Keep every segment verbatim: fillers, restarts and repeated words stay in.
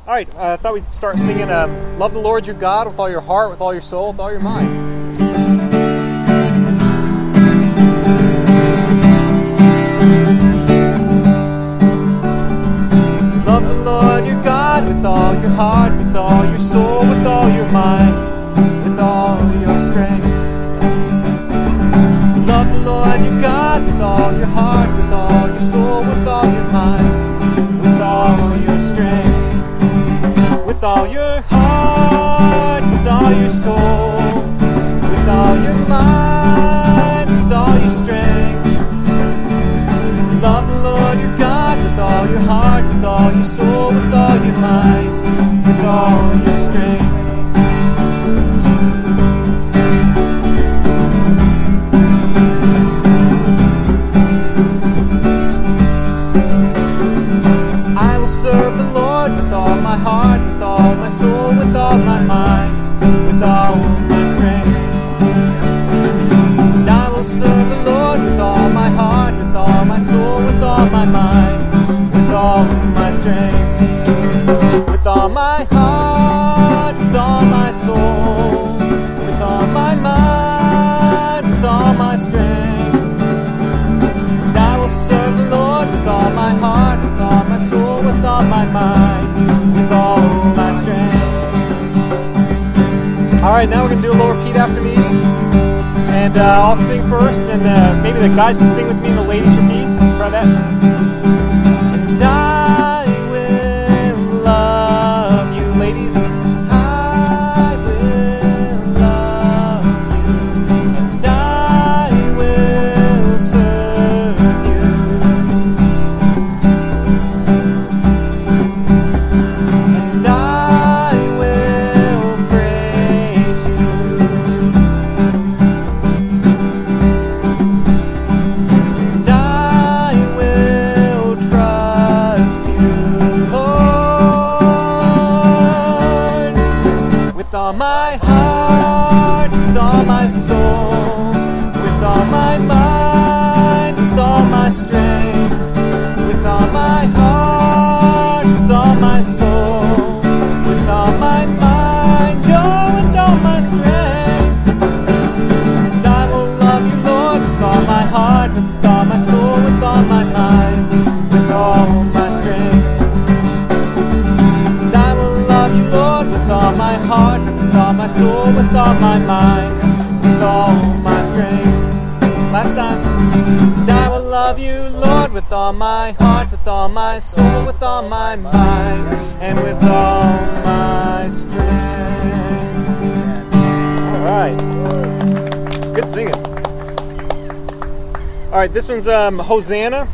All right, uh, I thought we'd start singing um, Love the Lord your God with all your heart, with all your soul, with all your mind. Love the Lord your God with all your heart, with all your soul, with all your mind, with all your strength. Love the Lord your God with all your heart, with all your soul, with all your mind, with all your strength. With all your heart, with all your soul, with all your mind, with all your strength. Love the Lord your God with all your heart, with all your soul, with all your mind, with all your strength. I will serve the Lord with all my heart, with all my soul, with all my mind, with all my strength. And I will serve the Lord with all my heart, with all my soul, with all my mind, with all my strength. With all my heart, with all my soul, with all my mind, with all my strength. And I will serve the Lord with all my heart, with all my soul, with all my mind, with all my strength. Alright, now we're going to do a little repeat after me. And uh, I'll sing first, and uh, maybe the guys can sing with me and the ladies repeat. Try that. And I will love you, ladies. I will love you. And I will serve you. And I will praise you. And I will trust you, Lord. With all my heart, with all my soul, with all my mind, with all my strength. With all my heart, with all my soul, with all my mind, oh, and all my strength. And I will love you, Lord, with all my heart, with all my soul, with all my mind, with all my strength. And I will love you, Lord, with all my heart, with all my soul, with all my mind, with all my strength. Last time. And I will love you, Lord, with all my heart, with all my soul, with all my mind, and with all my strength. All right. Good singing. All right, this one's um, Hosanna.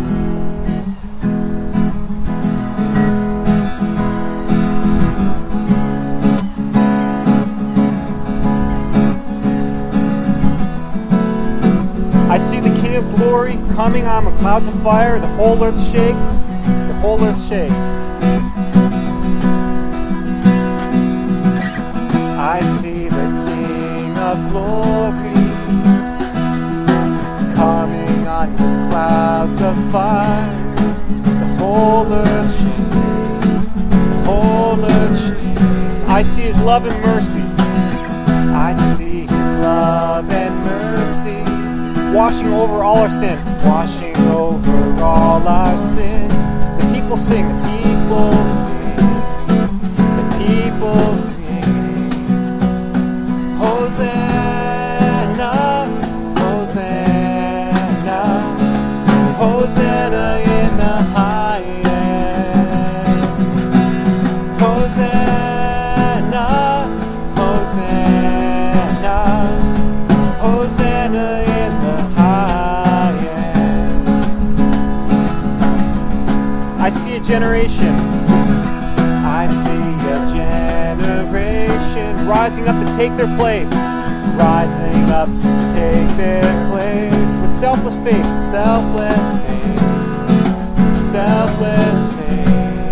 I see the King of Glory coming on the clouds of fire. The whole earth shakes. The whole earth shakes. I see the King of Glory coming on the clouds of fire. The whole earth shakes. The whole earth shakes. I see His love and mercy. I see His love and mercy. Washing over all our sin. Washing over all our sin. The people sing. The people sing. The people sing. Hosanna. Hosanna. Hosanna in the highest. Hosanna. Hosanna. Hosanna in the I see a generation. I see a generation rising up to take their place. Rising up to take their place. With selfless faith. Selfless faith. Selfless faith.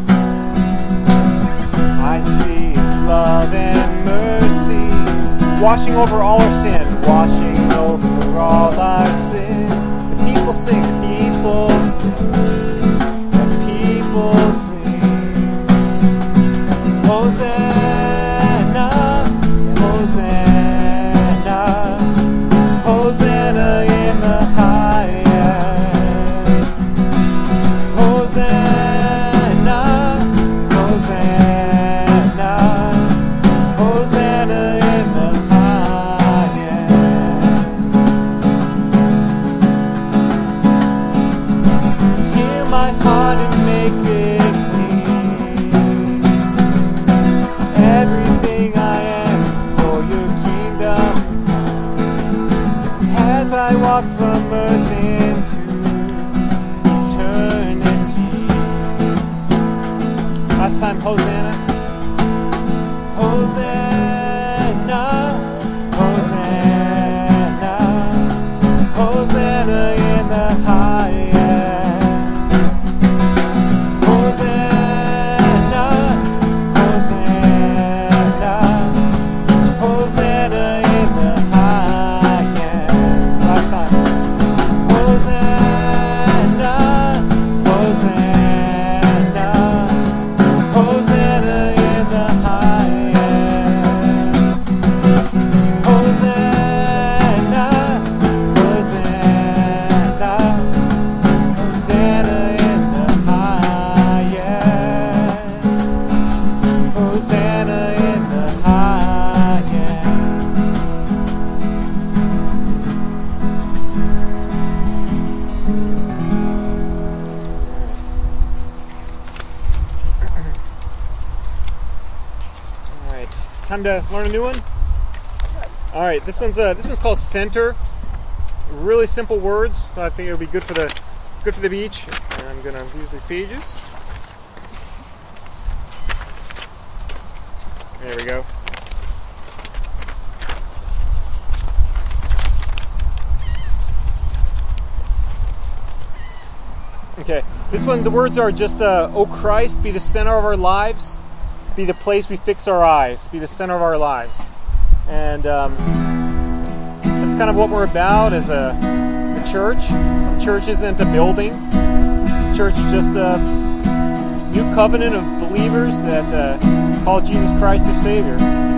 I see His love and mercy. Washing over all our sin. Washing over all our sin. The people sing. The people sing. People sing. Last time, Hosanna. Hosanna, Hosanna, Hosanna in the highest. Hosanna, Hosanna, Hosanna in the highest. Last time. Hosanna, Hosanna, Hosanna in the highest. Hosanna, Hosanna, Hosanna in the highest. Hosanna in the highest. All right, time to learn a new one. All right, this one's uh, this one's called Center. Really simple words, so I think it'll be good for the good for the beach. And I'm gonna use the pages. There we go. Okay, this one, the words are just, uh, "O Christ, be the center of our lives, be the place we fix our eyes, be the center of our lives." And um, that's kind of what we're about as a the church. The church isn't a building. The church is just a new covenant of believers that uh, call Jesus Christ their Savior.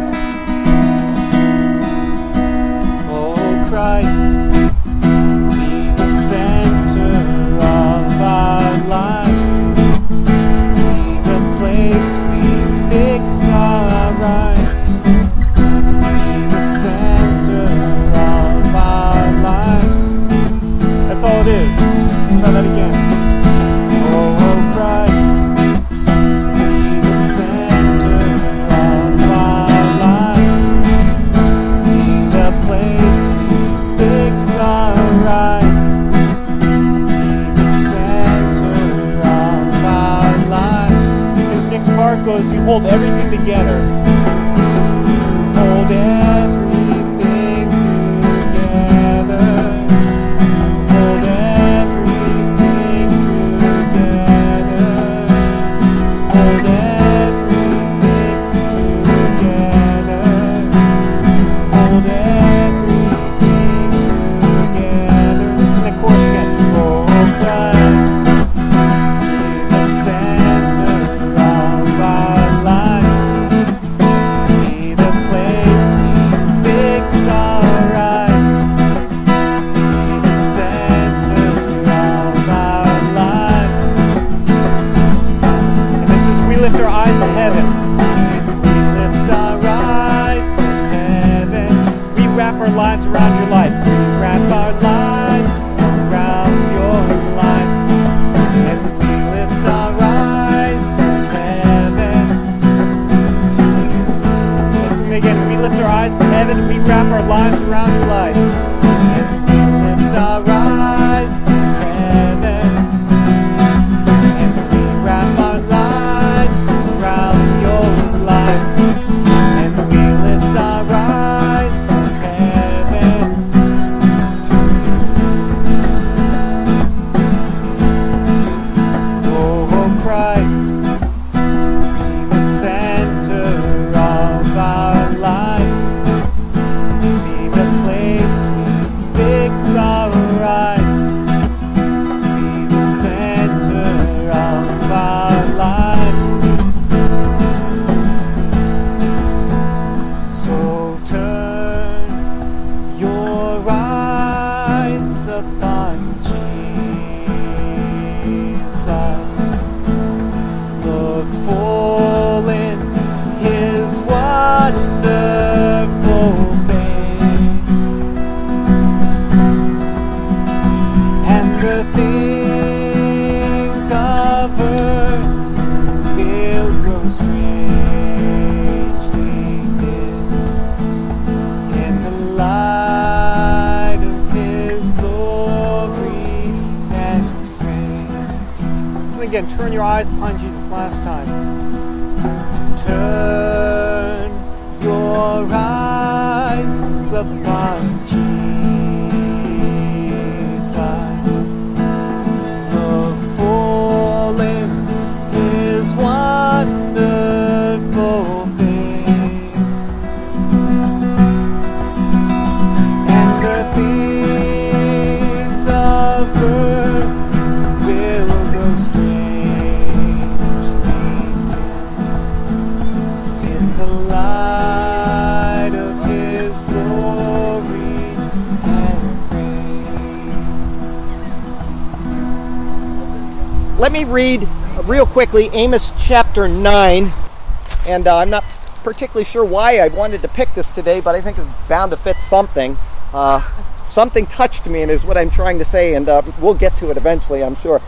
Oh Christ, be the center of our lives, be the place we fix our eyes, be the center of our lives. That's all it is. Let's try that again. Oh Christ, be the center of our lives, be the place we fix our eyes, be the center of our lives. As next part goes, you hold everything together. Hold everything together. Hold everything together. Hold everything together. Hold everything together. Listen to the chorus again. Oh Christ, be the center of our lives, be the place we fix our eyes, be the center of our lives. And this is, we lift our eyes to heaven. We lift our eyes to heaven. We wrap our lives around your life. We wrap our lives around your life. And we lift our eyes to heaven, to you. Listen again. We lift our eyes to heaven and we wrap our lives around your life. And we lift our eyes to heaven and we wrap our lives around your life. And we lift our eyes to heaven, to you. Oh Christ, be the center of our lives, be the place we fix our eyes, be the center of our lives. So turn your eyes upon Jesus. Look full in his wonderful face, and the things of earth will grow strangely dim in the light of his glory and grace. So again, turn your eyes upon Jesus last time. Turn your eyes upon Jesus. Look full in his wonderful face, and the things of earth will grow strangely dim in the light of his glory and praise. Let me read real quickly Amos chapter nine, and uh, I'm not particularly sure why I wanted to pick this today, but I think it's bound to fit something. Uh, something touched me and is what I'm trying to say, and uh, we'll get to it eventually, I'm sure.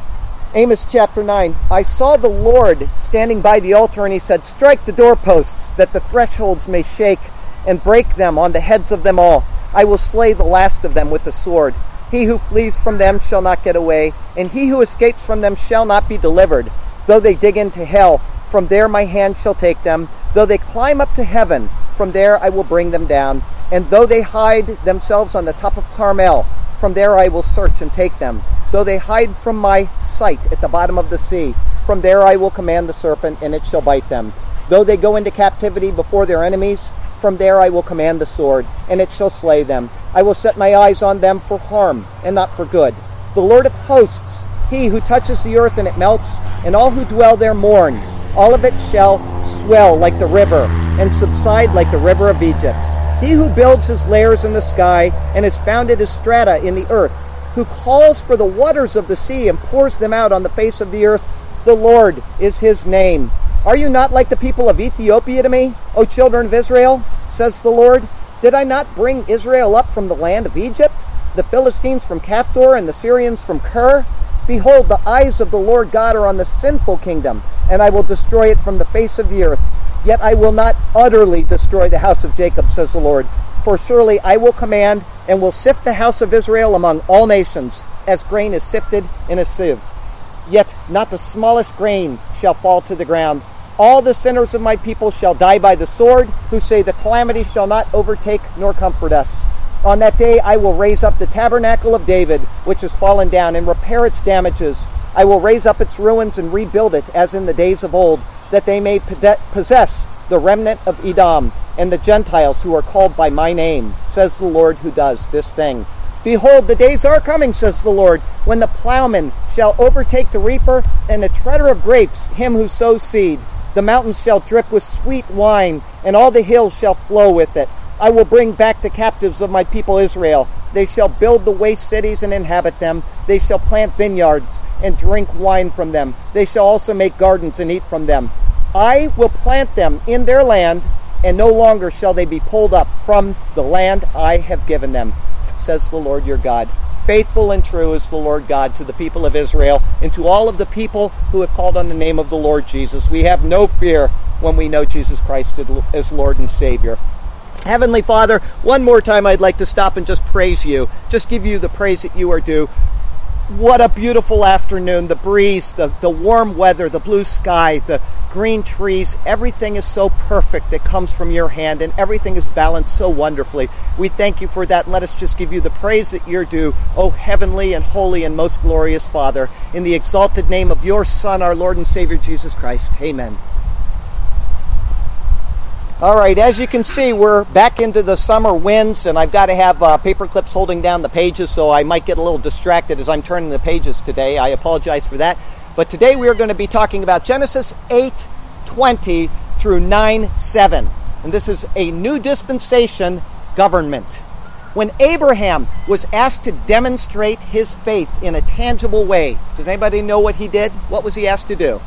Amos chapter nine, I saw the Lord standing by the altar, and he said, strike the doorposts, that the thresholds may shake, and break them on the heads of them all. I will slay the last of them with the sword. He who flees from them shall not get away, and he who escapes from them shall not be delivered. Though they dig into hell, from there my hand shall take them. Though they climb up to heaven, from there I will bring them down. And though they hide themselves on the top of Carmel, from there I will search and take them. Though they hide from my sight at the bottom of the sea, from there I will command the serpent, and it shall bite them. Though they go into captivity before their enemies, from there I will command the sword, and it shall slay them. I will set my eyes on them for harm, and not for good. The Lord of hosts, he who touches the earth and it melts, and all who dwell there mourn. All of it shall swell like the river, and subside like the river of Egypt. He who builds his lairs in the sky, and has founded his strata in the earth, who calls for the waters of the sea and pours them out on the face of the earth, the Lord is his name. Are you not like the people of Ethiopia to me, O children of Israel? Says the Lord. Did I not bring Israel up from the land of Egypt, the Philistines from Caphtor, and the Syrians from Kir? Behold, the eyes of the Lord God are on the sinful kingdom, and I will destroy it from the face of the earth. Yet I will not utterly destroy the house of Jacob, says the Lord. For surely I will command, and will sift the house of Israel among all nations, as grain is sifted in a sieve. Yet not the smallest grain shall fall to the ground. All the sinners of my people shall die by the sword, who say the calamity shall not overtake nor comfort us. On that day I will raise up the tabernacle of David, which has fallen down, and repair its damages. I will raise up its ruins and rebuild it as in the days of old, that they may possess the remnant of Edom, and the Gentiles who are called by my name, says the Lord who does this thing. Behold, the days are coming, says the Lord, when the plowman shall overtake the reaper, and the treader of grapes him who sows seed. The mountains shall drip with sweet wine, and all the hills shall flow with it. I will bring back the captives of my people Israel. They shall build the waste cities and inhabit them. They shall plant vineyards and drink wine from them. They shall also make gardens and eat from them. I will plant them in their land, and no longer shall they be pulled up from the land I have given them, says the Lord your God. Faithful and true is the Lord God to the people of Israel, and to all of the people who have called on the name of the Lord Jesus. We have no fear when we know Jesus Christ as Lord and Savior. Heavenly Father, one more time I'd like to stop and just praise you, just give you the praise that you are due. What a beautiful afternoon, the breeze, the, the warm weather, the blue sky, the green trees, everything is so perfect that comes from your hand, and everything is balanced so wonderfully. We thank you for that, and let us just give you the praise that you're due, O heavenly and holy and most glorious Father, in the exalted name of your Son, our Lord and Savior, Jesus Christ. Amen. All right, as you can see, we're back into the summer winds, and I've got to have uh, paper clips holding down the pages, so I might get a little distracted as I'm turning the pages today. I apologize for that. But today we are going to be talking about Genesis eight twenty through nine seven. And this is a new dispensation government. When Abraham was asked to demonstrate his faith in a tangible way, does anybody know what he did? What was he asked to do?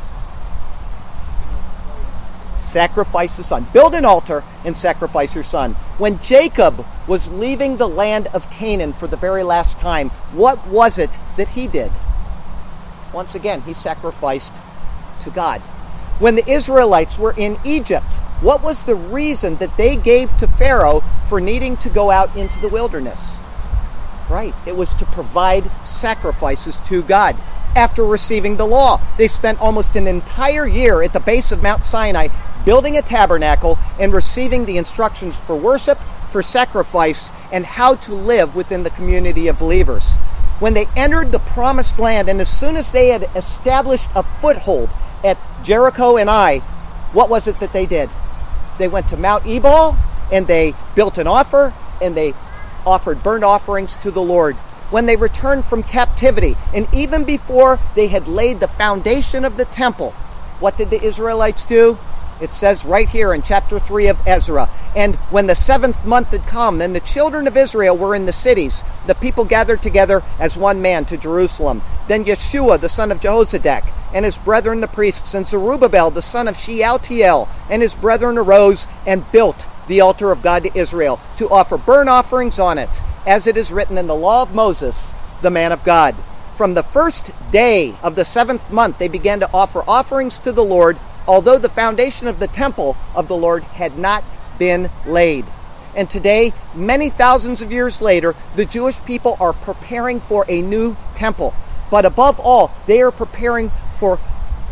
Sacrifice the son. Build an altar and sacrifice your son. When Jacob was leaving the land of Canaan for the very last time, what was it that he did? Once again, he sacrificed to God. When the Israelites were in Egypt, what was the reason that they gave to Pharaoh for needing to go out into the wilderness? Right, it was to provide sacrifices to God. after receiving the law. They spent almost an entire year at the base of Mount Sinai building a tabernacle and receiving the instructions for worship, for sacrifice, and how to live within the community of believers. When they entered the promised land, and as soon as they had established a foothold at Jericho and Ai, what was it that they did? They went to Mount Ebal, and they built an offer, and they offered burnt offerings to the Lord. When they returned from captivity, and even before they had laid the foundation of the temple, what did the Israelites do? It says right here in chapter three of Ezra, and when the seventh month had come, and the children of Israel were in the cities, the people gathered together as one man to Jerusalem. Then Yeshua, the son of Jehozadak, and his brethren the priests, and Zerubbabel, the son of Shealtiel, and his brethren arose and built the altar of God to Israel, to offer burnt offerings on it, as it is written in the law of Moses, the man of God. From the first day of the seventh month, they began to offer offerings to the Lord, although the foundation of the temple of the Lord had not been laid. And today, many thousands of years later, the Jewish people are preparing for a new temple. But above all, they are preparing for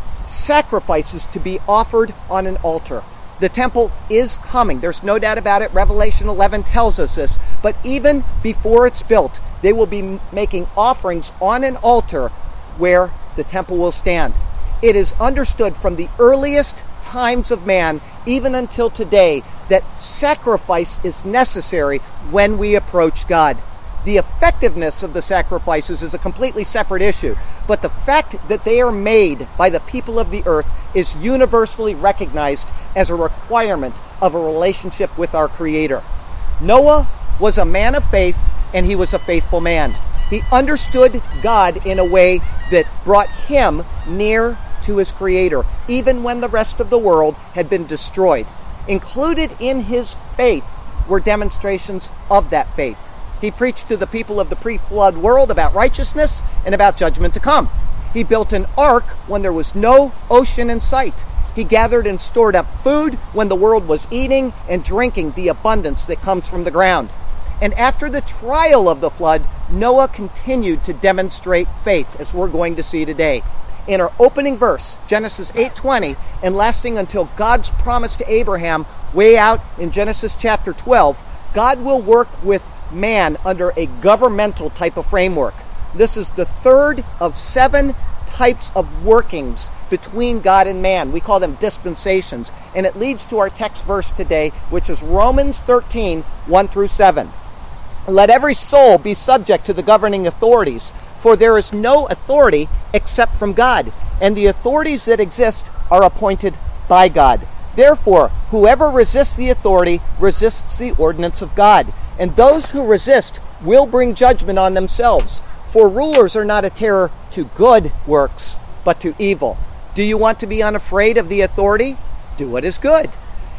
sacrifices to be offered on an altar. The temple is coming. There's no doubt about it. Revelation eleven tells us this. But even before it's built, they will be making offerings on an altar where the temple will stand. It is understood from the earliest times of man, even until today, that sacrifice is necessary when we approach God. The effectiveness of the sacrifices is a completely separate issue, but the fact that they are made by the people of the earth is universally recognized as a requirement of a relationship with our Creator. Noah was a man of faith, and he was a faithful man. He understood God in a way that brought him near to his Creator, even when the rest of the world had been destroyed. Included in his faith were demonstrations of that faith. He preached to the people of the pre-flood world about righteousness and about judgment to come. He built an ark when there was no ocean in sight. He gathered and stored up food when the world was eating and drinking the abundance that comes from the ground. And after the trial of the flood, Noah continued to demonstrate faith, as we're going to see today. In our opening verse, Genesis eight twenty, and lasting until God's promise to Abraham way out in Genesis chapter twelve, God will work with man under a governmental type of framework. This is the third of seven types of workings between God and man. We call them dispensations. And it leads to our text verse today, which is Romans thirteen, one through seven. Let every soul be subject to the governing authorities, for there is no authority except from God, and the authorities that exist are appointed by God. Therefore, whoever resists the authority resists the ordinance of God, and those who resist will bring judgment on themselves. For rulers are not a terror to good works, but to evil. Do you want to be unafraid of the authority? Do what is good,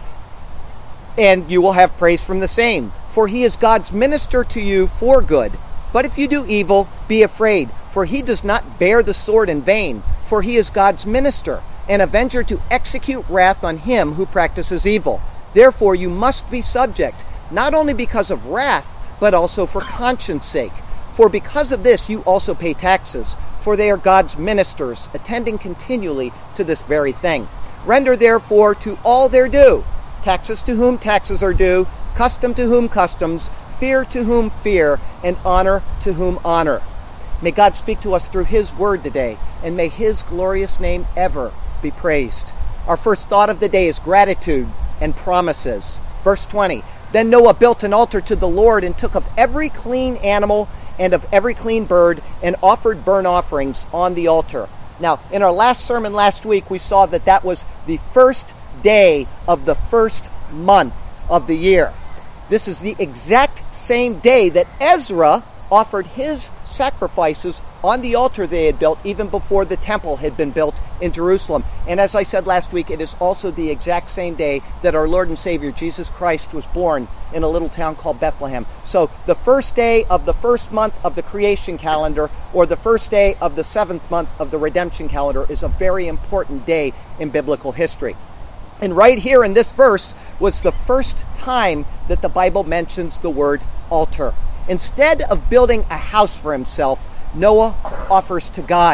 and you will have praise from the same. For he is God's minister to you for good. But if you do evil, be afraid, for he does not bear the sword in vain. For he is God's minister, an avenger to execute wrath on him who practices evil. Therefore you must be subject, not only because of wrath, but also for conscience sake. For because of this you also pay taxes, for they are God's ministers, attending continually to this very thing. Render therefore to all their due, taxes to whom taxes are due, custom to whom customs, fear to whom fear, and honor to whom honor. May God speak to us through his word today, and may his glorious name ever be praised. Our first thought of the day is gratitude and promises. Verse twenty, Then Noah built an altar to the Lord and took of every clean animal and of every clean bird and offered burnt offerings on the altar. Now, in our last sermon last week, we saw that that was the first day of the first month of the year. This is the exact same day that Ezra offered his sacrifices on the altar they had built even before the temple had been built in Jerusalem. And as I said last week, it is also the exact same day that our Lord and Savior Jesus Christ was born in a little town called Bethlehem. So the first day of the first month of the creation calendar, or the first day of the seventh month of the redemption calendar, is a very important day in biblical history. And right here in this verse was the first time that the Bible mentions the word altar. Instead of building a house for himself, Noah offers to God.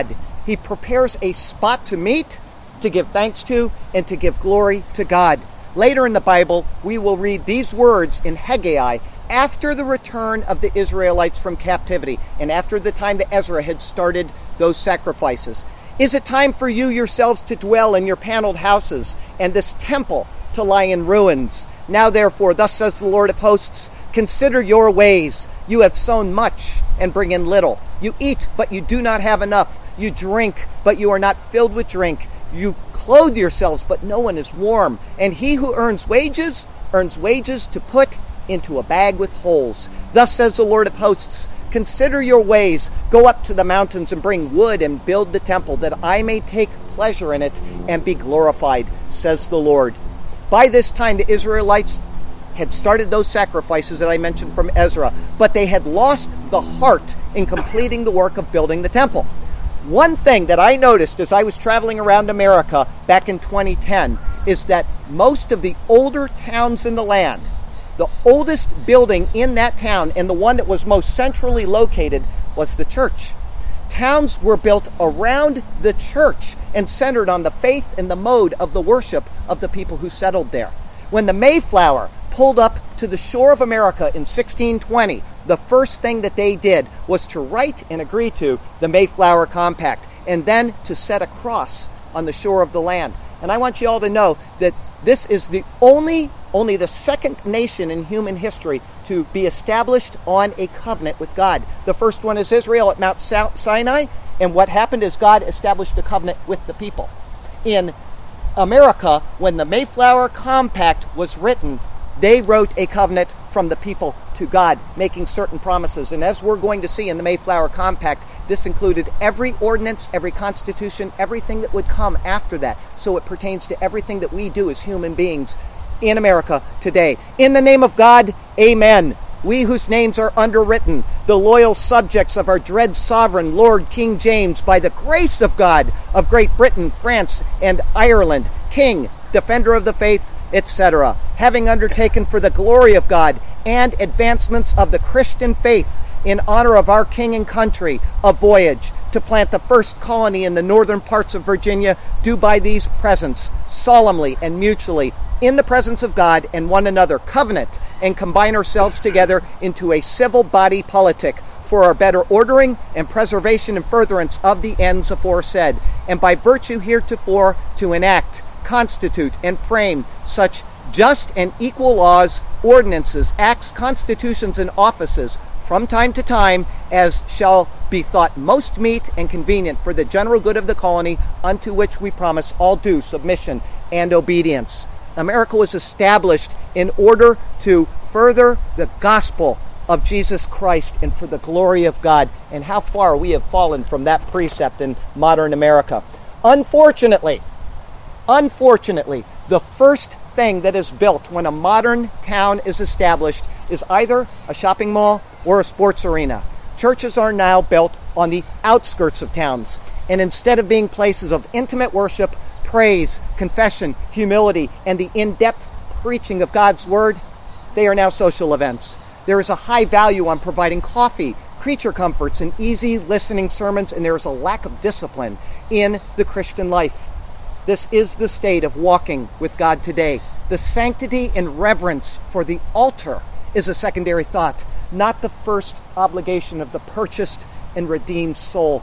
He prepares a spot to meet, to give thanks to, and to give glory to God. Later in the Bible, we will read these words in Haggai after the return of the Israelites from captivity and after the time that Ezra had started those sacrifices. Is it time for you yourselves to dwell in your paneled houses and this temple to lie in ruins? Now therefore, thus says the Lord of hosts, consider your ways. You have sown much and bring in little. You eat, but you do not have enough. You drink, but you are not filled with drink. You clothe yourselves, but no one is warm. And he who earns wages, earns wages to put into a bag with holes. Thus says the Lord of hosts, consider your ways. Go up to the mountains and bring wood and build the temple, that I may take pleasure in it and be glorified, says the Lord. By this time, the Israelites had started those sacrifices that I mentioned from Ezra, but they had lost the heart in completing the work of building the temple. One thing that I noticed as I was traveling around America back in twenty ten is that most of the older towns in the land, the oldest building in that town and the one that was most centrally located was the church. Towns were built around the church and centered on the faith and the mode of the worship of the people who settled there. When the Mayflower pulled up to the shore of America in sixteen twenty, the first thing that they did was to write and agree to the Mayflower Compact and then to set a cross on the shore of the land. And I want you all to know that this is the only, only the second nation in human history to be established on a covenant with God. The first one is Israel at Mount Sinai, and what happened is God established a covenant with the people. In America, when the Mayflower Compact was written, they wrote a covenant from the people to God, making certain promises. And as we're going to see in the Mayflower Compact, this included every ordinance, every constitution, everything that would come after that. So it pertains to everything that we do as human beings in America today. In the name of God, amen. We whose names are underwritten, the loyal subjects of our dread sovereign, Lord King James, by the grace of God, of Great Britain, France, and Ireland, King, defender of the faith, et cetera, having undertaken for the glory of God and advancements of the Christian faith in honor of our king and country, a voyage to plant the first colony in the northern parts of Virginia, do by these presents, solemnly and mutually, in the presence of God and one another, covenant and combine ourselves together into a civil body politic for our better ordering and preservation and furtherance of the ends aforesaid, and by virtue heretofore to enact, constitute, and frame such just and equal laws, ordinances, acts, constitutions, and offices from time to time as shall be thought most meet and convenient for the general good of the colony, unto which we promise all due submission and obedience. America was established in order to further the gospel of Jesus Christ and for the glory of God. And how far we have fallen from that precept in modern America. Unfortunately, unfortunately, the first thing that is built when a modern town is established is either a shopping mall or a sports arena. Churches are now built on the outskirts of towns, and instead of being places of intimate worship, praise, confession, humility, and the in-depth preaching of God's word, they are now social events. There is a high value on providing coffee, creature comforts, and easy listening sermons, and there is a lack of discipline in the Christian life. This is the state of walking with God today. The sanctity and reverence for the altar is a secondary thought, not the first obligation of the purchased and redeemed soul,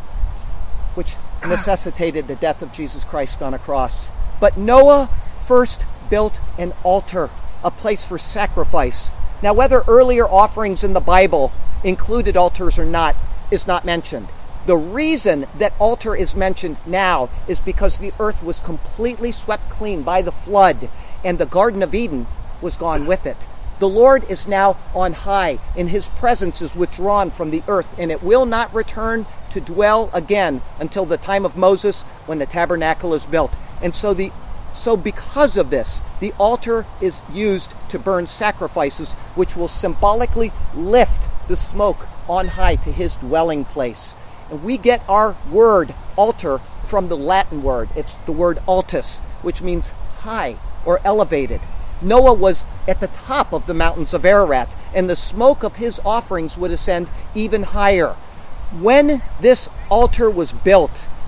which necessitated the death of Jesus Christ on a cross. But Noah first built an altar, a place for sacrifice. Now, whether earlier offerings in the Bible included altars or not is not mentioned. The reason that altar is mentioned now is because the earth was completely swept clean by the flood, and the Garden of Eden was gone with it. The Lord is now on high, and his presence is withdrawn from the earth, and it will not return to dwell again until the time of Moses, when the tabernacle is built. And so the so because of this, the altar is used to burn sacrifices, which will symbolically lift the smoke on high to his dwelling place. And we get our word altar from the Latin word. It's the word altus, which means high or elevated. Noah was at the top of the mountains of Ararat, and the smoke of his offerings would ascend even higher. When this altar was built,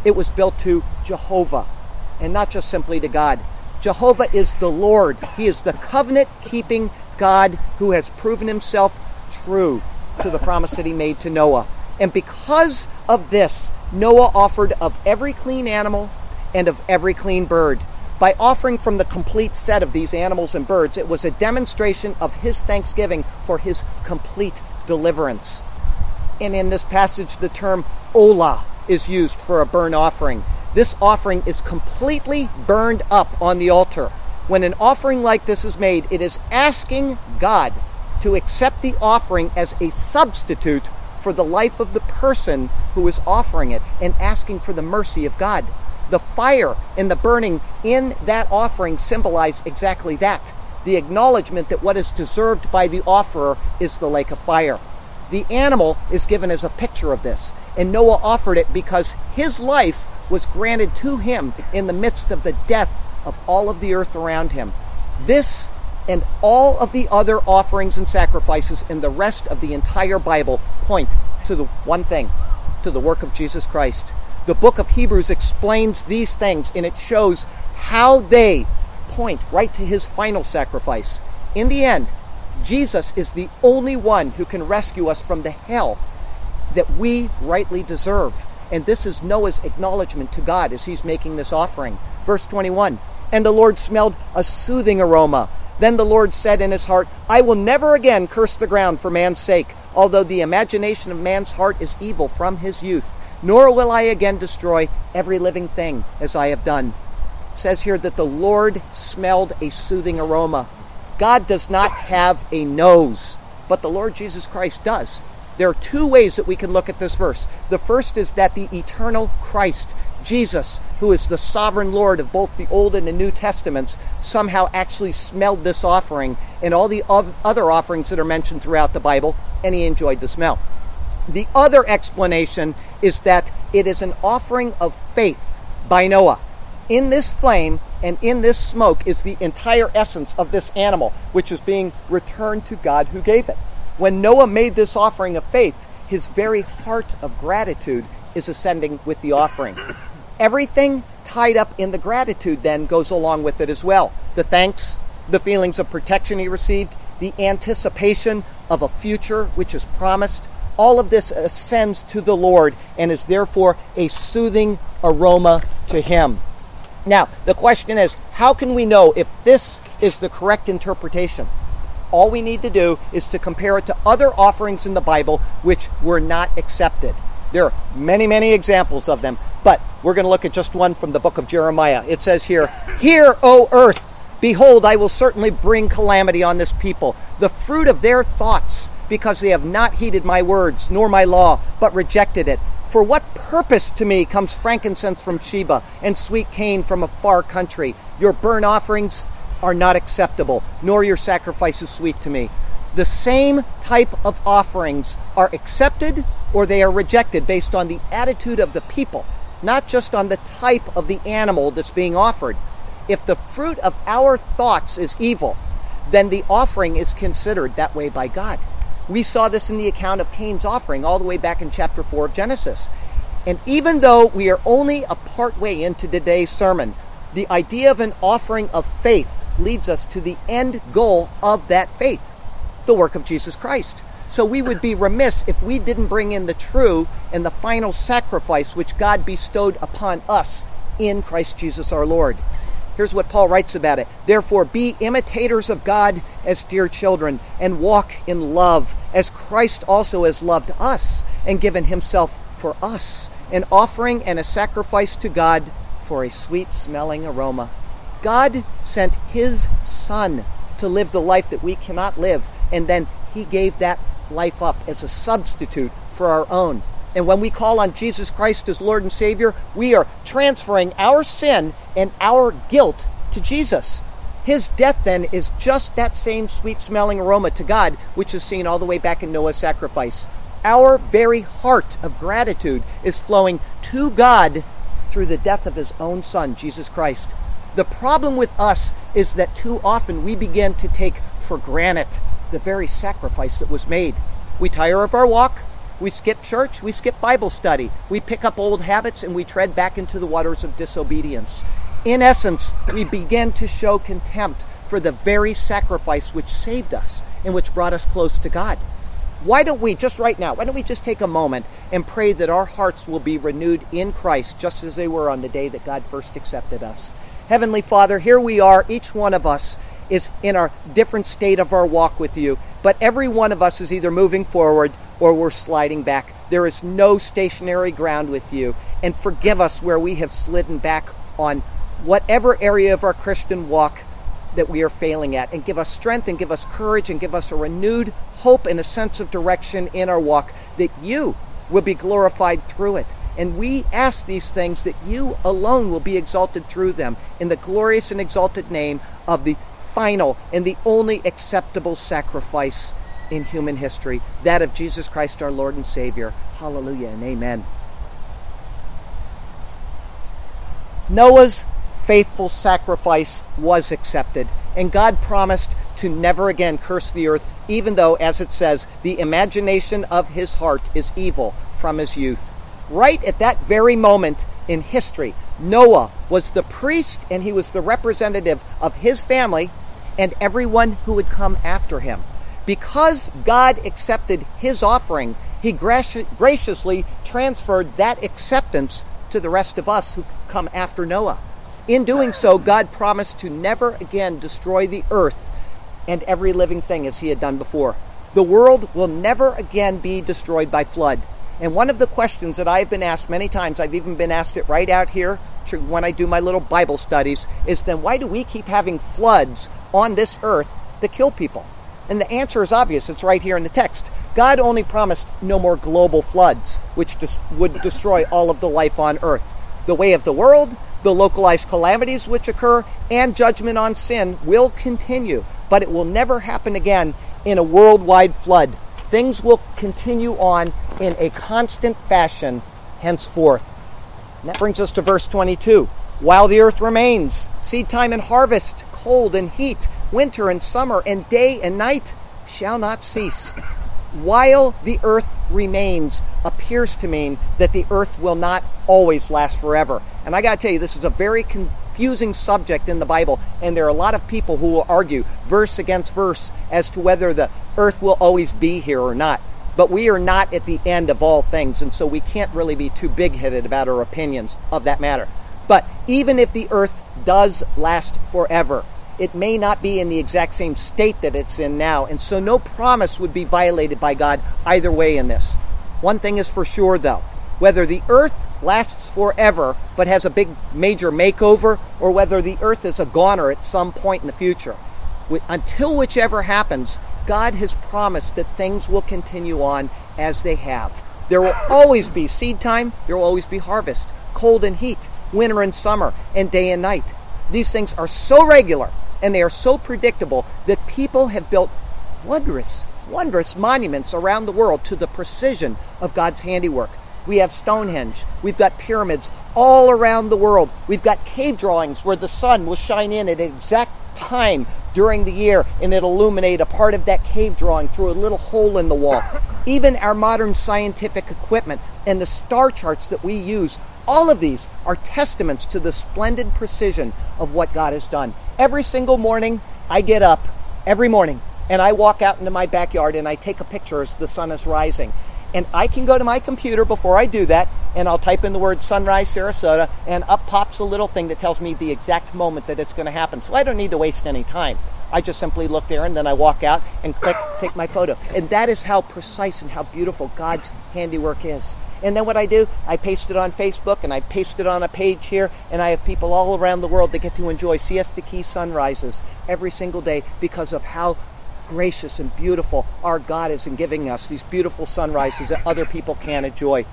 It was built to Jehovah, and not just simply to God. Jehovah is the Lord. He is the covenant-keeping God who has proven himself true to the promise that he made to Noah. And because of this, Noah offered of every clean animal and of every clean bird. By offering from the complete set of these animals and birds, it was a demonstration of his thanksgiving for his complete deliverance. And in this passage, the term olah is used for a burnt offering. This offering is completely burned up on the altar. When an offering like this is made, it is asking God to accept the offering as a substitute for the life of the person who is offering it, and asking for the mercy of God. The fire and the burning in that offering symbolize exactly that. The acknowledgement that what is deserved by the offerer is the lake of fire. The animal is given as a picture of this, and Noah offered it because his life was granted to him in the midst of the death of all of the earth around him. This and all of the other offerings and sacrifices in the rest of the entire Bible point to the one thing, to the work of Jesus Christ. The book of Hebrews explains these things, and it shows how they point right to his final sacrifice. In the end, Jesus is the only one who can rescue us from the hell that we rightly deserve. And this is Noah's acknowledgement to God as he's making this offering. Verse twenty-one, and the Lord smelled a soothing aroma. Then the Lord said in his heart, I will never again curse the ground for man's sake, although the imagination of man's heart is evil from his youth. Nor will I again destroy every living thing as I have done. It says here that the Lord smelled a soothing aroma. God does not have a nose, but the Lord Jesus Christ does. There are two ways that we can look at this verse. The first is that the eternal Christ, Jesus, who is the sovereign Lord of both the Old and the New Testaments, somehow actually smelled this offering and all the other offerings that are mentioned throughout the Bible, and he enjoyed the smell. The other explanation is that it is an offering of faith by Noah. In this flame and in this smoke is the entire essence of this animal, which is being returned to God who gave it. When Noah made this offering of faith, his very heart of gratitude is ascending with the offering. Everything tied up in the gratitude then goes along with it as well. The thanks, the feelings of protection he received, the anticipation of a future which is promised, all of this ascends to the Lord and is therefore a soothing aroma to him. Now, the question is, how can we know if this is the correct interpretation? All we need to do is to compare it to other offerings in the Bible which were not accepted. There are many, many examples of them, but we're going to look at just one from the book of Jeremiah. It says here, Hear, O earth, behold, I will certainly bring calamity on this people, the fruit of their thoughts, because they have not heeded my words, nor my law, but rejected it. For what purpose to me comes frankincense from Sheba, and sweet cane from a far country? Your burnt offerings are not acceptable, nor your sacrifices sweet to me. The same type of offerings are accepted or they are rejected based on the attitude of the people, not just on the type of the animal that's being offered. If the fruit of our thoughts is evil, then the offering is considered that way by God. We saw this in the account of Cain's offering all the way back in chapter four of Genesis. And even though we are only a part way into today's sermon, the idea of an offering of faith leads us to the end goal of that faith, the work of Jesus Christ. So we would be remiss if we didn't bring in the true and the final sacrifice which God bestowed upon us in Christ Jesus our Lord. Here's what Paul writes about it. Therefore, be imitators of God as dear children, and walk in love, as Christ also has loved us and given himself for us, an offering and a sacrifice to God for a sweet-smelling aroma. God sent his Son to live the life that we cannot live, and then he gave that life up as a substitute for our own. And when we call on Jesus Christ as Lord and Savior, we are transferring our sin and our guilt to Jesus. His death then is just that same sweet-smelling aroma to God, which is seen all the way back in Noah's sacrifice. Our very heart of gratitude is flowing to God through the death of his own Son, Jesus Christ. The problem with us is that too often we begin to take for granted the very sacrifice that was made. We tire of our walk, We skip church, we skip Bible study. We pick up old habits and we tread back into the waters of disobedience. In essence, we begin to show contempt for the very sacrifice which saved us and which brought us close to God. Why don't we, just right now, why don't we just take a moment and pray that our hearts will be renewed in Christ just as they were on the day that God first accepted us. Heavenly Father, here we are, each one of us is in our different state of our walk with you, but every one of us is either moving forward or we're sliding back. There is no stationary ground with you, and forgive us where we have slidden back on whatever area of our Christian walk that we are failing at, and give us strength and give us courage and give us a renewed hope and a sense of direction in our walk, that you will be glorified through it. And we ask these things that you alone will be exalted through them in the glorious and exalted name of the final and the only acceptable sacrifice in human history, that of Jesus Christ our Lord and Savior. Hallelujah and amen. Noah's faithful sacrifice was accepted, and God promised to never again curse the earth, even though, as it says, the imagination of his heart is evil from his youth. Right at that very moment in history, Noah was the priest and he was the representative of his family and everyone who would come after him. Because God accepted his offering, he graci- graciously transferred that acceptance to the rest of us who come after Noah. In doing so, God promised to never again destroy the earth and every living thing as he had done before. The world will never again be destroyed by flood. And one of the questions that I've been asked many times, I've even been asked it right out here when I do my little Bible studies, is then why do we keep having floods on this earth that kill people? And the answer is obvious. It's right here in the text. God only promised no more global floods, which dis- would destroy all of the life on earth. The way of the world, the localized calamities which occur, and judgment on sin will continue, but it will never happen again in a worldwide flood. Things will continue on in a constant fashion henceforth. And that brings us to verse twenty-two. While the earth remains, seed time and harvest, cold and heat, winter and summer, and day and night shall not cease. While the earth remains appears to mean that the earth will not always last forever. And I got to tell you, this is a very confusing subject in the Bible, and there are a lot of people who will argue verse against verse as to whether the earth will always be here or not. But we are not at the end of all things, and so we can't really be too big-headed about our opinions of that matter. But even if the earth does last forever, it may not be in the exact same state that it's in now, and so no promise would be violated by God either way in this. One thing is for sure, though, whether the earth lasts forever but has a big major makeover, or whether the earth is a goner at some point in the future, until whichever happens, God has promised that things will continue on as they have. There will always be seed time, there will always be harvest, cold and heat, winter and summer, and day and night. These things are so regular and they are so predictable that people have built wondrous, wondrous monuments around the world to the precision of God's handiwork. We have Stonehenge. We've got pyramids all around the world. We've got cave drawings where the sun will shine in at an exact time during the year and it'll illuminate a part of that cave drawing through a little hole in the wall. Even our modern scientific equipment and the star charts that we use, all of these are testaments to the splendid precision of what God has done. Every single morning, I get up every morning and I walk out into my backyard and I take a picture as the sun is rising. And I can go to my computer before I do that and I'll type in the word Sunrise Sarasota and up pops a little thing that tells me the exact moment that it's going to happen. So I don't need to waste any time. I just simply look there and then I walk out and click, take my photo. And that is how precise and how beautiful God's handiwork is. And then what I do, I paste it on Facebook and I paste it on a page here, and I have people all around the world that get to enjoy Siesta Key sunrises every single day because of how gracious and beautiful our God is in giving us these beautiful sunrises that other people can't enjoy.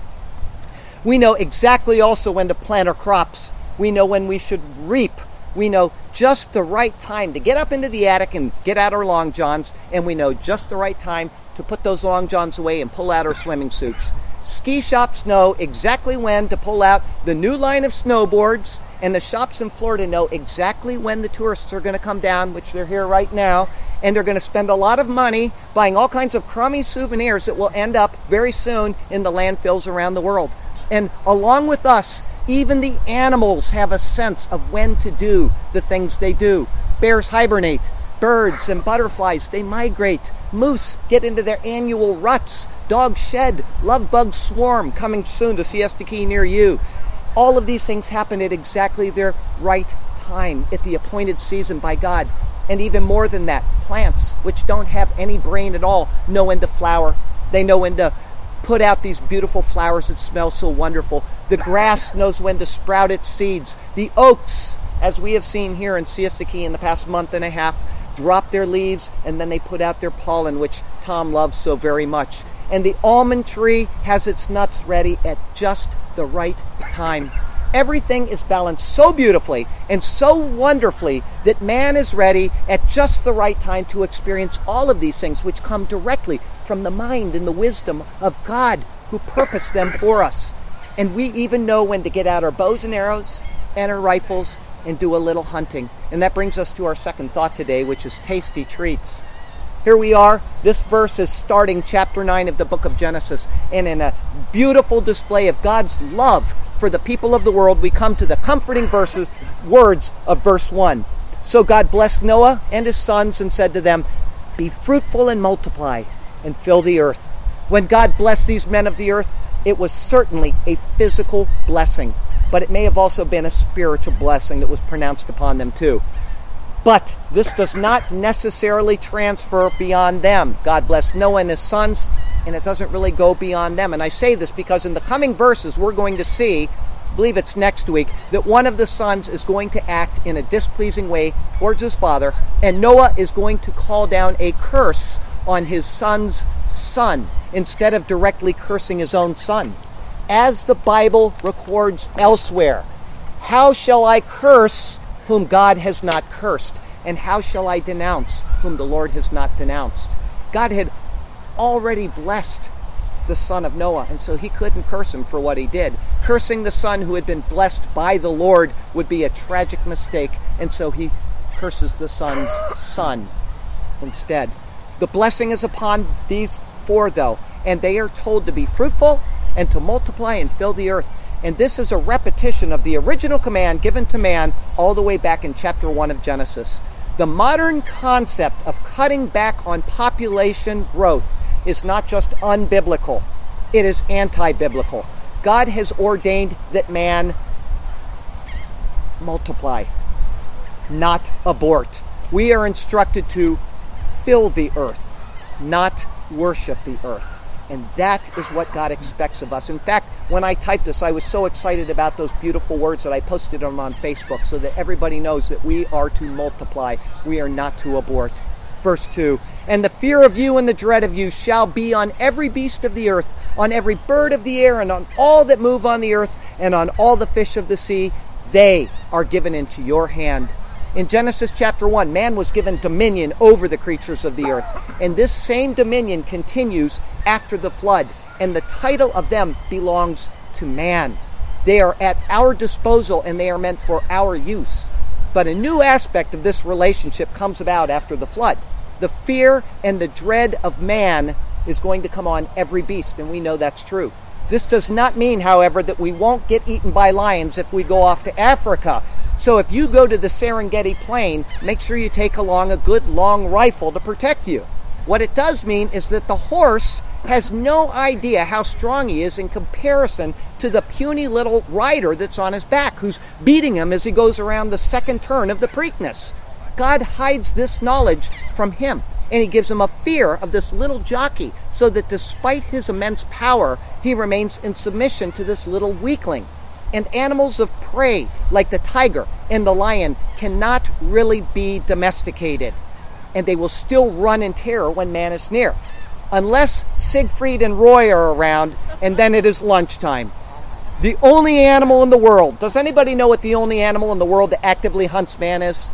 We know exactly also when to plant our crops. We know when we should reap. We know just the right time to get up into the attic and get out our long johns, and we know just the right time to put those long johns away and pull out our swimming suits. Ski shops know exactly when to pull out the new line of snowboards And the shops in Florida know exactly when the tourists are going to come down, which they're here right now, and they're going to spend a lot of money buying all kinds of crummy souvenirs that will end up very soon in the landfills around the world. And along with us, even the animals have a sense of when to do the things they do. Bears hibernate. Birds and butterflies, they migrate. Moose get into their annual ruts. Dogs shed. Love bugs swarm, coming soon to Siesta Key near you. All of these things happen at exactly their right time, at the appointed season by God. And even more than that, plants, which don't have any brain at all, know when to flower. They know when to put out these beautiful flowers that smell so wonderful. The grass knows when to sprout its seeds. The oaks, as we have seen here in Siesta Key in the past month and a half, drop their leaves and then they put out their pollen, which Tom loves so very much. And the almond tree has its nuts ready at just the right time. Everything is balanced so beautifully and so wonderfully that man is ready at just the right time to experience all of these things which come directly from the mind and the wisdom of God who purposed them for us. And we even know when to get out our bows and arrows and our rifles and do a little hunting. And that brings us to our second thought today, which is tasty treats. Here we are. This verse is starting chapter nine of the book of Genesis. And in a beautiful display of God's love for the people of the world, we come to the comforting verses, words of verse one. So God blessed Noah and his sons and said to them, "Be fruitful and multiply and fill the earth." When God blessed these men of the earth, it was certainly a physical blessing, but it may have also been a spiritual blessing that was pronounced upon them too. But this does not necessarily transfer beyond them. God blessed Noah and his sons, and it doesn't really go beyond them. And I say this because in the coming verses we're going to see, I believe it's next week, that one of the sons is going to act in a displeasing way towards his father, and Noah is going to call down a curse on his son's son instead of directly cursing his own son. As the Bible records elsewhere, how shall I curse whom God has not cursed? And how shall I denounce whom the Lord has not denounced? God had already blessed the son of Noah, and so he couldn't curse him for what he did. Cursing the son who had been blessed by the Lord would be a tragic mistake, and so he curses the son's son instead. The blessing is upon these four, though, and they are told to be fruitful and to multiply and fill the earth. And this is a repetition of the original command given to man all the way back in chapter one of Genesis. The modern concept of cutting back on population growth is not just unbiblical, it is anti-biblical. God has ordained that man multiply, not abort. We are instructed to fill the earth, not worship the earth. And that is what God expects of us. In fact, when I typed this, I was so excited about those beautiful words that I posted them on Facebook so that everybody knows that we are to multiply. We are not to abort. Verse two, "And the fear of you and the dread of you shall be on every beast of the earth, on every bird of the air, and on all that move on the earth, and on all the fish of the sea. They are given into your hand." In Genesis chapter one, man was given dominion over the creatures of the earth. And this same dominion continues after the flood. And the title of them belongs to man. They are at our disposal and they are meant for our use. But a new aspect of this relationship comes about after the flood. The fear and the dread of man is going to come on every beast, and we know that's true. This does not mean, however, that we won't get eaten by lions if we go off to Africa. So if you go to the Serengeti Plain, make sure you take along a good long rifle to protect you. What it does mean is that the horse has no idea how strong he is in comparison to the puny little rider that's on his back, who's beating him as he goes around the second turn of the Preakness. God hides this knowledge from him, and he gives him a fear of this little jockey, so that despite his immense power, he remains in submission to this little weakling. And animals of prey, like the tiger and the lion, cannot really be domesticated. And they will still run in terror when man is near. Unless Siegfried and Roy are around, and then it is lunchtime. The only animal in the world. Does anybody know what the only animal in the world that actively hunts man is?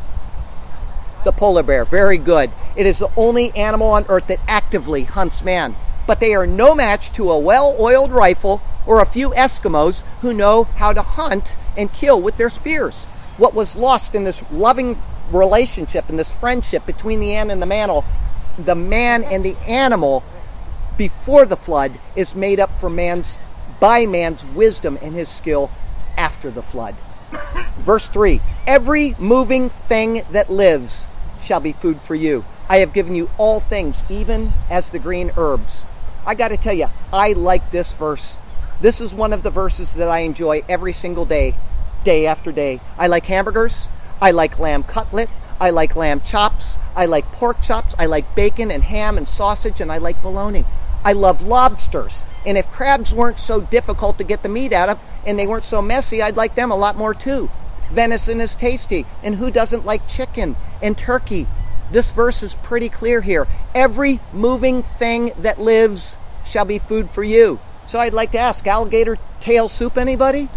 The polar bear. Very good. It is the only animal on earth that actively hunts man. But they are no match to a well-oiled rifle or a few Eskimos who know how to hunt and kill with their spears. What was lost in this loving relationship and this friendship between the man and the man, the man and the animal before the flood is made up for man's by man's wisdom and his skill after the flood. Verse three, every moving thing that lives shall be food for you. I have given you all things, even as the green herbs. I got to tell you, I like this verse. This is one of the verses that I enjoy every single day, day after day. I like hamburgers. I like lamb cutlet. I like lamb chops. I like pork chops. I like bacon and ham and sausage, and I like bologna. I love lobsters. And if crabs weren't so difficult to get the meat out of and they weren't so messy, I'd like them a lot more too. Venison is tasty. And who doesn't like chicken and turkey? This verse is pretty clear here. Every moving thing that lives shall be food for you. So I'd like to ask, alligator tail soup, anybody?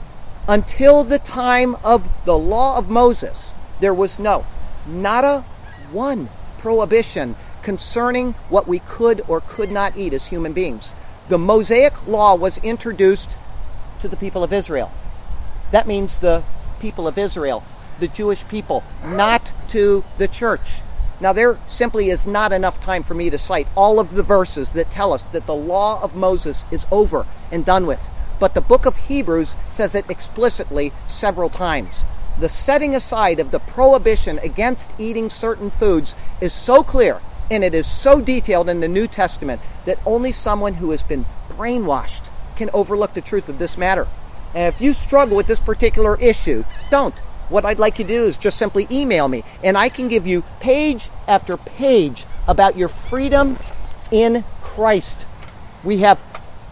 Until the time of the law of Moses, there was no, not a one prohibition concerning what we could or could not eat as human beings. The Mosaic law was introduced to the people of Israel. That means the people of Israel, the Jewish people, not to the church. Now, there simply is not enough time for me to cite all of the verses that tell us that the law of Moses is over and done with. But the book of Hebrews says it explicitly several times. The setting aside of the prohibition against eating certain foods is so clear, and it is so detailed in the New Testament, that only someone who has been brainwashed can overlook the truth of this matter. And if you struggle with this particular issue, don't. What I'd like you to do is just simply email me, and I can give you page after page about your freedom in Christ. We have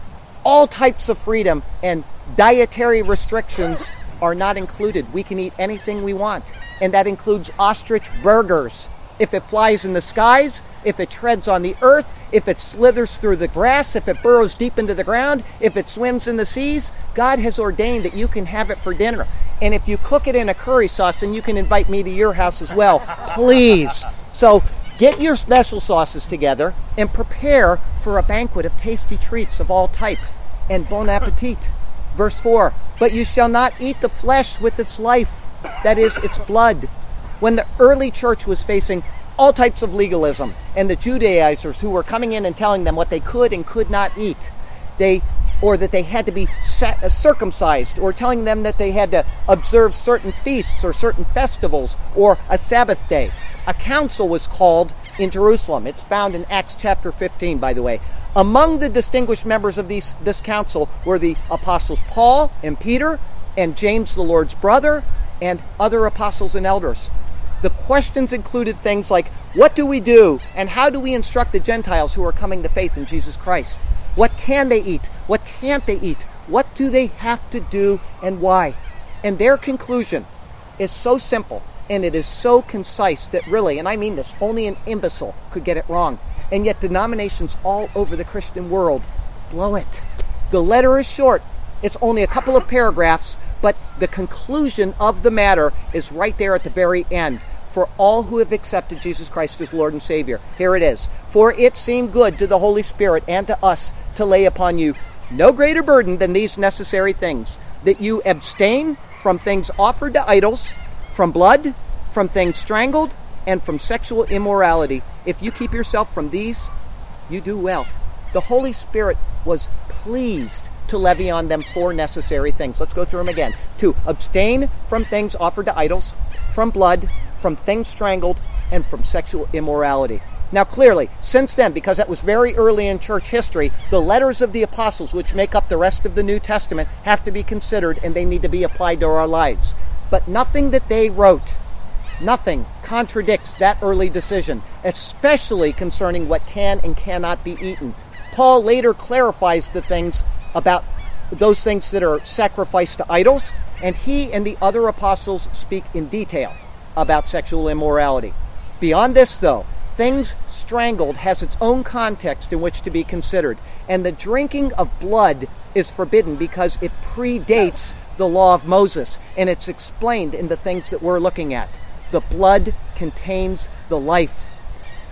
all types of freedom, and dietary restrictions are not included. We can eat anything we want, and that includes ostrich burgers. If it flies in the skies, if it treads on the earth, if it slithers through the grass, if it burrows deep into the ground, if it swims in the seas, God has ordained that you can have it for dinner. And if you cook it in a curry sauce, then you can invite me to your house as well, please. So get your special sauces together and prepare for a banquet of tasty treats of all type. And bon appetit. Verse four, but you shall not eat the flesh with its life, that is, its blood. When the early church was facing all types of legalism, and the Judaizers who were coming in and telling them what they could and could not eat, they or that they had to be circumcised, or telling them that they had to observe certain feasts or certain festivals or a Sabbath day. A council was called in Jerusalem. It's found in Acts chapter fifteen, by the way. Among the distinguished members of these, this council were the apostles Paul and Peter and James, the Lord's brother, and other apostles and elders. The questions included things like, what do we do and how do we instruct the Gentiles who are coming to faith in Jesus Christ? What can they eat? What can't they eat? What do they have to do and why? And their conclusion is so simple and it is so concise that really, and I mean this, only an imbecile could get it wrong. And yet denominations all over the Christian world blow it. The letter is short. It's only a couple of paragraphs, but the conclusion of the matter is right there at the very end. For all who have accepted Jesus Christ as Lord and Savior. Here it is. For it seemed good to the Holy Spirit and to us to lay upon you no greater burden than these necessary things, that you abstain from things offered to idols, from blood, from things strangled, and from sexual immorality. If you keep yourself from these, you do well. The Holy Spirit was pleased to levy on them four necessary things. Let's go through them again. To abstain from things offered to idols, from blood, from things strangled, and from sexual immorality. Now clearly, since then, because that was very early in church history, the letters of the apostles, which make up the rest of the New Testament, have to be considered and they need to be applied to our lives. But nothing that they wrote, nothing contradicts that early decision, especially concerning what can and cannot be eaten. Paul later clarifies the things about those things that are sacrificed to idols, and he and the other apostles speak in detail about sexual immorality. Beyond this, though, things strangled has its own context in which to be considered, and the drinking of blood is forbidden because it predates the law of Moses, and it's explained in the things that we're looking at. The blood contains the life.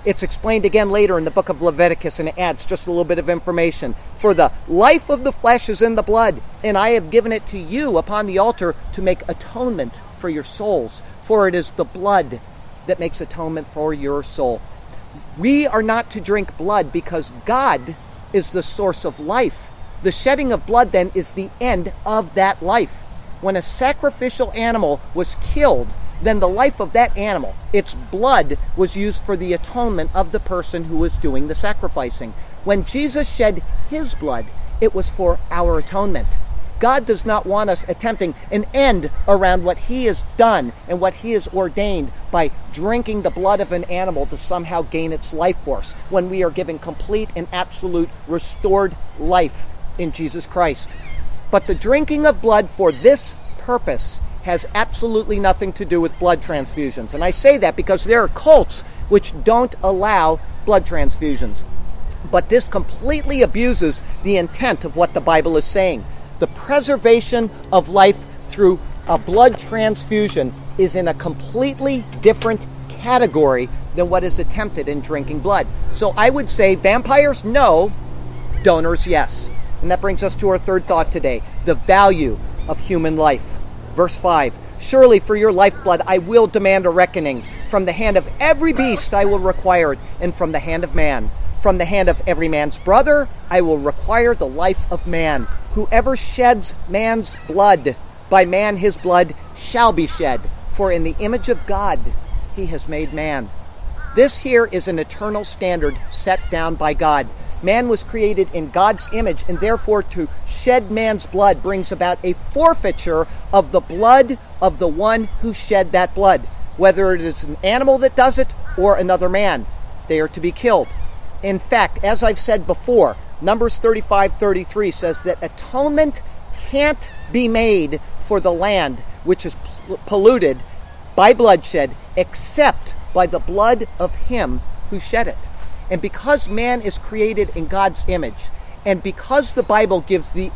It's explained again later in the book of Leviticus, and it adds just a little bit of information. For the life of the flesh is in the blood, and I have given it to you upon the altar to make atonement for your souls. For it is the blood that makes atonement for your soul. We are not to drink blood because God is the source of life. The shedding of blood then is the end of that life. When a sacrificial animal was killed, then the life of that animal, its blood, was used for the atonement of the person who was doing the sacrificing. When Jesus shed his blood, it was for our atonement. God does not want us attempting an end around what he has done and what he has ordained by drinking the blood of an animal to somehow gain its life force, when we are given complete and absolute restored life in Jesus Christ. But the drinking of blood for this purpose has absolutely nothing to do with blood transfusions. And I say that because there are cults which don't allow blood transfusions. But this completely abuses the intent of what the Bible is saying. The preservation of life through a blood transfusion is in a completely different category than what is attempted in drinking blood. So I would say vampires, no. Donors, yes. And that brings us to our third thought today, the value of human life. Verse five, surely for your lifeblood I will demand a reckoning. From the hand of every beast I will require it, and from the hand of man. From the hand of every man's brother I will require the life of man. Whoever sheds man's blood, by man his blood shall be shed. For in the image of God he has made man. This here is an eternal standard set down by God. Man was created in God's image, and therefore to shed man's blood brings about a forfeiture of the blood of the one who shed that blood. Whether it is an animal that does it or another man, they are to be killed. In fact, as I've said before, Numbers thirty-five thirty-three says that atonement can't be made for the land which is polluted by bloodshed except by the blood of him who shed it. And because man is created in God's image, and because the Bible gives the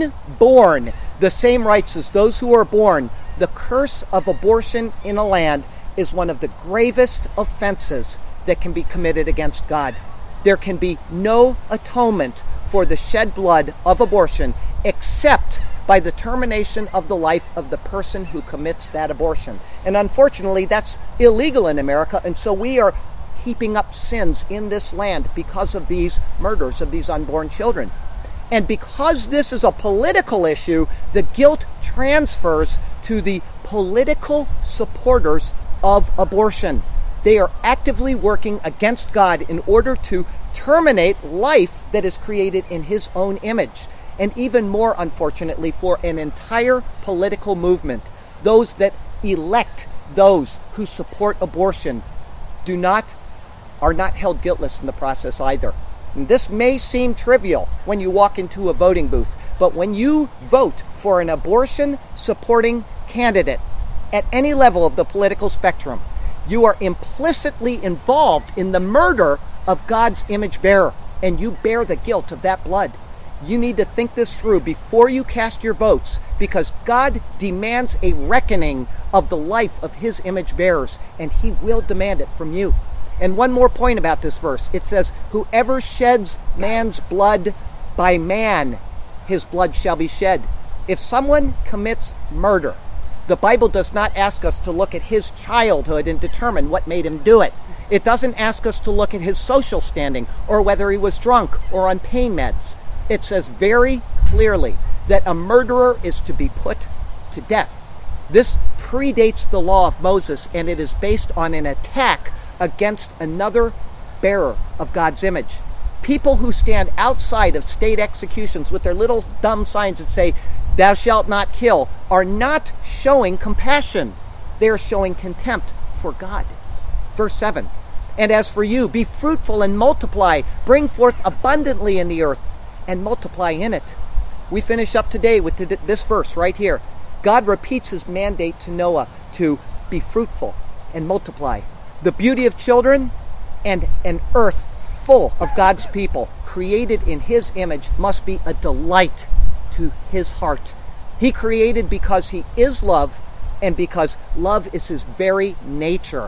unborn the same rights as those who are born, the curse of abortion in a land is one of the gravest offenses that can be committed against God. There can be no atonement for the shed blood of abortion except by the termination of the life of the person who commits that abortion. And unfortunately, that's illegal in America, and so we are heaping up sins in this land because of these murders of these unborn children. And because this is a political issue, the guilt transfers to the political supporters of abortion. They are actively working against God in order to terminate life that is created in his own image. And even more, unfortunately, for an entire political movement, those that elect those who support abortion do not are not held guiltless in the process either. And this may seem trivial when you walk into a voting booth, but when you vote for an abortion-supporting candidate at any level of the political spectrum, you are implicitly involved in the murder of God's image bearer, and you bear the guilt of that blood. You need to think this through before you cast your votes, because God demands a reckoning of the life of his image bearers, and he will demand it from you. And one more point about this verse. It says, whoever sheds man's blood, by man his blood shall be shed. If someone commits murder, the Bible does not ask us to look at his childhood and determine what made him do it. It doesn't ask us to look at his social standing or whether he was drunk or on pain meds. It says very clearly that a murderer is to be put to death. This predates the law of Moses, and it is based on an attack against another bearer of God's image. People who stand outside of state executions with their little dumb signs that say, "Thou shalt not kill," are not showing compassion. They are showing contempt for God. Verse seven, and as for you, be fruitful and multiply, bring forth abundantly in the earth, and multiply in it. We finish up today with this verse right here. God repeats his mandate to Noah to be fruitful and multiply. The beauty of children and an earth full of God's people created in his image must be a delight to his heart. He created because he is love and because love is his very nature.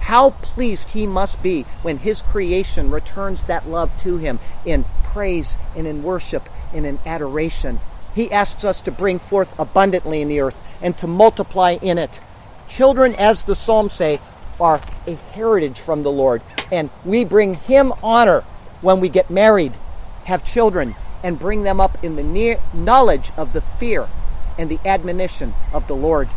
How pleased he must be when his creation returns that love to him in praise and in worship and in adoration. He asks us to bring forth abundantly in the earth and to multiply in it. Children, as the Psalms say, are a heritage from the Lord, and we bring him honor when we get married, have children, and bring them up in the near knowledge of the fear and the admonition of the Lord.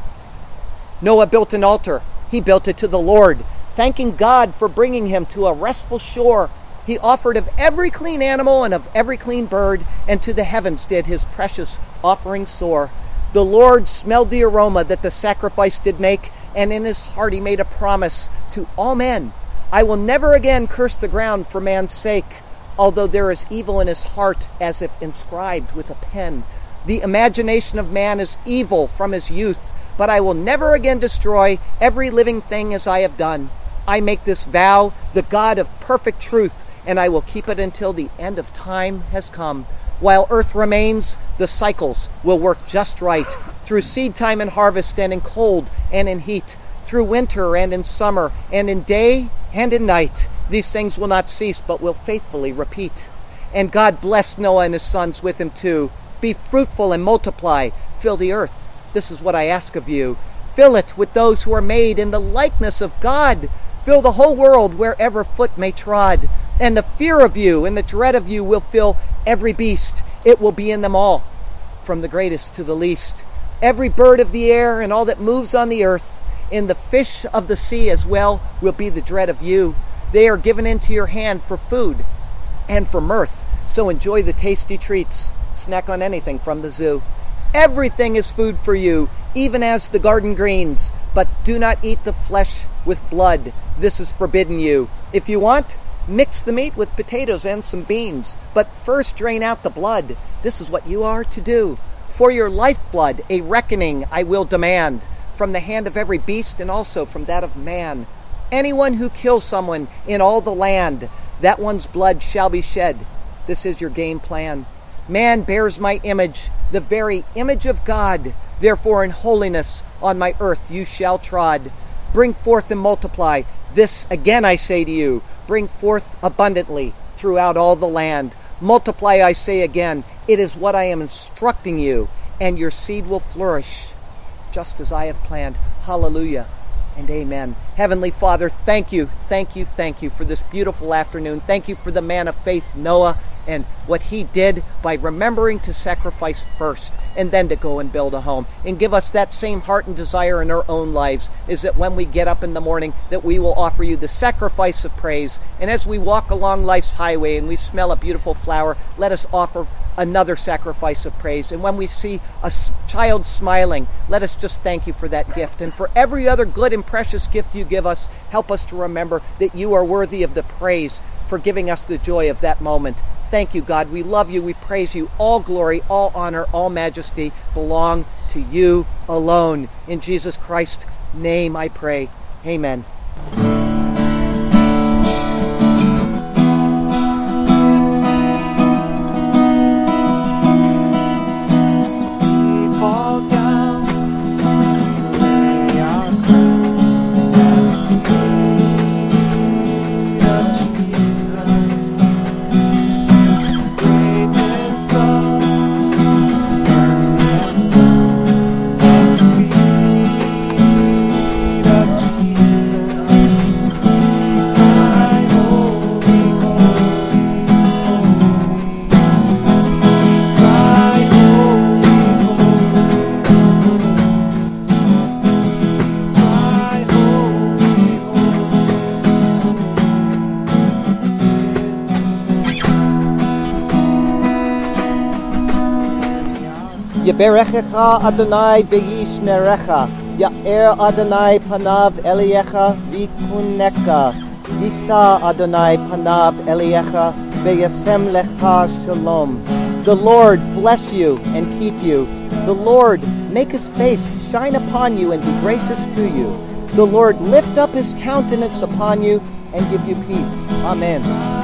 Noah built an altar. He built it to the Lord, thanking God for bringing him to a restful shore. He offered of every clean animal and of every clean bird, and to the heavens did his precious offering soar. The Lord smelled the aroma that the sacrifice did make, and in his heart he made a promise to all men. I will never again curse the ground for man's sake, although there is evil in his heart as if inscribed with a pen. The imagination of man is evil from his youth, but I will never again destroy every living thing as I have done. I make this vow, the God of perfect truth, and I will keep it until the end of time has come. While earth remains, the cycles will work just right, through seed time and harvest, and in cold and in heat, through winter and in summer, and in day and in night. These things will not cease, but will faithfully repeat. And God blessed Noah and his sons with him too. Be fruitful and multiply, fill the earth. This is what I ask of you. Fill it with those who are made in the likeness of God. Fill the whole world wherever foot may trod. And the fear of you and the dread of you will fill every beast. It will be in them all, from the greatest to the least. Every bird of the air and all that moves on the earth, in the fish of the sea as well, will be the dread of you. They are given into your hand for food and for mirth. So enjoy the tasty treats. Snack on anything from the zoo. Everything is food for you, even as the garden greens. But do not eat the flesh with blood. This is forbidden you. If you want, mix the meat with potatoes and some beans. But first drain out the blood. This is what you are to do. For your lifeblood, a reckoning I will demand, from the hand of every beast and also from that of man. Anyone who kills someone in all the land, that one's blood shall be shed. This is your game plan. Man bears my image, the very image of God. Therefore in holiness on my earth you shall trod. Bring forth and multiply. This again I say to you. Bring forth abundantly throughout all the land. Multiply, I say again. It is what I am instructing you. And your seed will flourish, just as I have planned. Hallelujah and amen. Heavenly Father, thank you, thank you, thank you for this beautiful afternoon. Thank you for the man of faith, Noah, and what he did by remembering to sacrifice first and then to go and build a home. And give us that same heart and desire in our own lives, is that when we get up in the morning, that we will offer you the sacrifice of praise. And as we walk along life's highway and we smell a beautiful flower, let us offer another sacrifice of praise. And when we see a child smiling, let us just thank you for that gift. And for every other good and precious gift you give us, help us to remember that you are worthy of the praise for giving us the joy of that moment. Thank you, God. We love you. We praise you. All glory, all honor, all majesty belong to you alone. In Jesus Christ's name I pray. Amen. Yeberechecha Adonai v'yishmerecha, Ya'er Adonai panav eliecha v'kuneka, Yisa Adonai panav eliecha v'yasem lecha shalom. The Lord bless you and keep you. The Lord make his face shine upon you and be gracious to you. The Lord lift up his countenance upon you and give you peace. Amen.